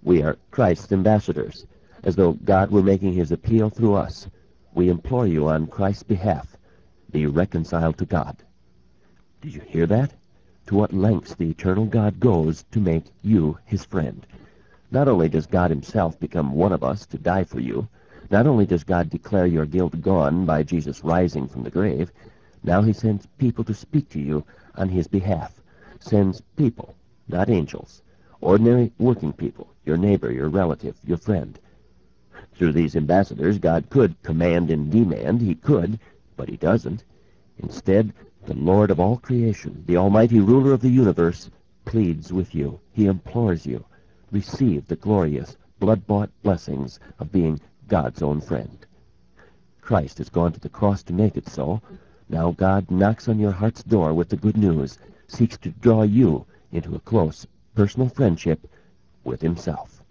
We are Christ's ambassadors, as though God were making his appeal through us. We implore you on Christ's behalf, be reconciled to God. Did you hear that? To what lengths the eternal God goes to make you his friend. Not only does God himself become one of us to die for you, not only does God declare your guilt gone by Jesus rising from the grave, now he sends people to speak to you on his behalf. Sends people, not angels. Ordinary working people, your neighbor, your relative, your friend. Through these ambassadors, God could command and demand. He could, but he doesn't. Instead, the Lord of all creation, the almighty ruler of the universe, pleads with you. He implores you. Receive the glorious, blood-bought blessings of being God's own friend. Christ has gone to the cross to make it so. Now God knocks on your heart's door with the good news, seeks to draw you into a close, personal friendship with himself.